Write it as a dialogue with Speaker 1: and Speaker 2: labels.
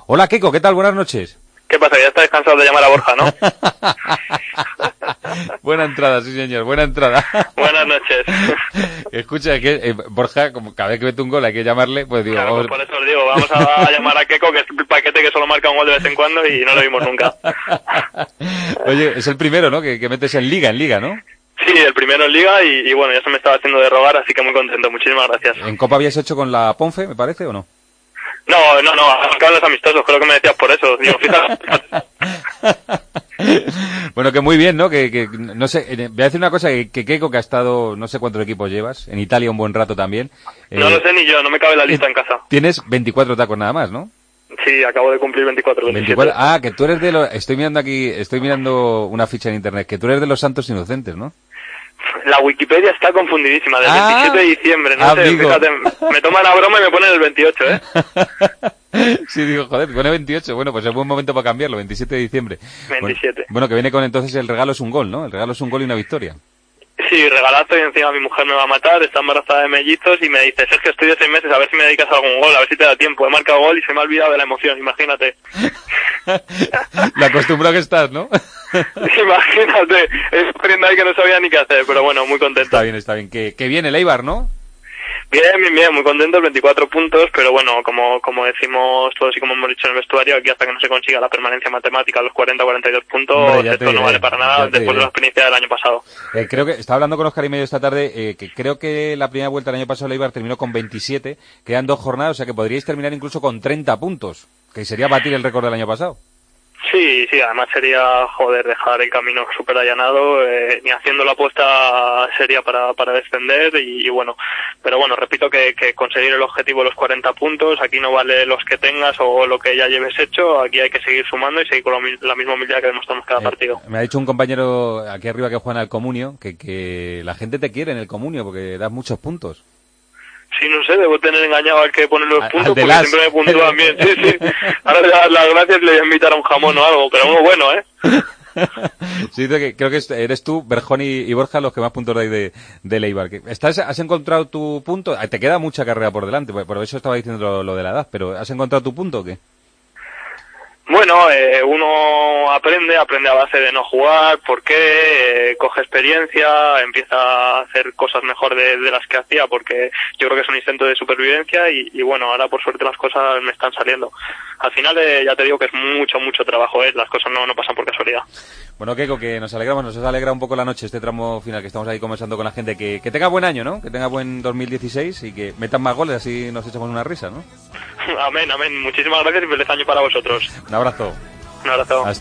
Speaker 1: Hola, Keiko, ¿qué tal? Buenas noches.
Speaker 2: ¿Qué pasa? Ya estáis cansados de llamar a Borja, ¿no?
Speaker 1: Buena entrada, sí señor, buena entrada.
Speaker 2: Buenas noches.
Speaker 1: Escucha, que Borja, como cada vez que mete un gol hay que llamarle, pues digo...
Speaker 2: Claro, pues por eso os digo, vamos a llamar a Keiko, que es el paquete que solo marca un gol de vez en cuando y no lo vimos nunca.
Speaker 1: Oye, es el primero, ¿no? Que metes en Liga, ¿no?
Speaker 2: Sí, el primero en Liga y bueno, ya se me estaba haciendo de rogar, así que muy contento, muchísimas gracias.
Speaker 1: ¿En Copa habías hecho con la Ponfe, me parece, o no?
Speaker 2: No, acaban los amistosos, creo que me decías por eso. Digo, fíjate.
Speaker 1: Bueno, que muy bien, ¿no? Que no sé, voy a decir una cosa, que Keiko, que ha estado, no sé cuántos equipos llevas, en Italia un buen rato también.
Speaker 2: No lo sé ni yo, no me cabe la lista en casa.
Speaker 1: Tienes 24 tacos nada más, ¿no?
Speaker 2: Sí, acabo de cumplir 27.
Speaker 1: Ah, que tú eres de los... Estoy mirando una ficha en internet, que tú eres de los santos inocentes, ¿no?
Speaker 2: La Wikipedia está confundidísima, del 27 de diciembre, no sé, fíjate, me toman a broma y me ponen el 28, ¿eh?
Speaker 1: Sí, digo, joder, pone 28, bueno, pues es buen momento para cambiarlo, 27 de diciembre.
Speaker 2: 27.
Speaker 1: Bueno, que viene con entonces el regalo es un gol, ¿no? El regalo es un gol y una victoria.
Speaker 2: Sí, regalazo y encima mi mujer me va a matar, está embarazada de mellizos y me dice, Sergio, estoy de 6 meses, a ver si me dedicas a algún gol, a ver si te da tiempo. He marcado gol y se me ha olvidado de la emoción, imagínate.
Speaker 1: La acostumbrado que estás, ¿no?
Speaker 2: Imagínate, estoy corriendo ahí que no sabía ni qué hacer, pero bueno, muy contento.
Speaker 1: Está bien. Que viene el Eibar, ¿no?
Speaker 2: Bien, muy contento, 24 puntos, pero bueno, como decimos todos y como hemos dicho en el vestuario, aquí hasta que no se consiga la permanencia matemática, los 40-42 puntos, hombre, esto no vale para nada después de la experiencia del año pasado.
Speaker 1: Creo que, estaba hablando con Oscar y medio esta tarde, que creo que la primera vuelta del año pasado el Eibar terminó con 27, quedan 2 jornadas, o sea que podríais terminar incluso con 30 puntos, que sería batir el récord del año pasado.
Speaker 2: Sí, además sería, dejar el camino súper allanado, ni haciendo la apuesta sería para descender y bueno, pero bueno, repito que conseguir el objetivo de los 40 puntos, aquí no vale los que tengas o lo que ya lleves hecho, aquí hay que seguir sumando y seguir con la misma humildad que demostramos cada partido.
Speaker 1: Me ha dicho un compañero aquí arriba que juega en el Comunio, que la gente te quiere en el Comunio porque das muchos puntos.
Speaker 2: Sí, no sé, debo tener engañado al que pone los puntos porque siempre me puntúan bien. Sí. Ahora le das las gracias y le voy a invitar a un jamón o algo, pero uno bueno, ¿eh?
Speaker 1: Sí, creo que eres tú, Berjón y Borja los que más puntos dais de Eibar. ¿Has encontrado tu punto? Te queda mucha carrera por delante, por eso estaba diciendo lo de la edad, pero ¿has encontrado tu punto o qué?
Speaker 2: Bueno, uno aprende a base de no jugar, porque coge experiencia, empieza a hacer cosas mejor de las que hacía, porque yo creo que es un instinto de supervivencia y bueno, ahora por suerte las cosas me están saliendo. Al final ya te digo que es mucho trabajo, las cosas no pasan por casualidad. Bueno,
Speaker 1: Keiko, que nos alegra un poco la noche este tramo final que estamos ahí conversando con la gente, que tenga buen año, ¿no? Que tenga buen 2016 y que metan más goles, así nos echamos una risa, ¿no?
Speaker 2: Amén. Muchísimas gracias y feliz año para vosotros.
Speaker 1: Un abrazo.
Speaker 2: Un abrazo.
Speaker 1: Hasta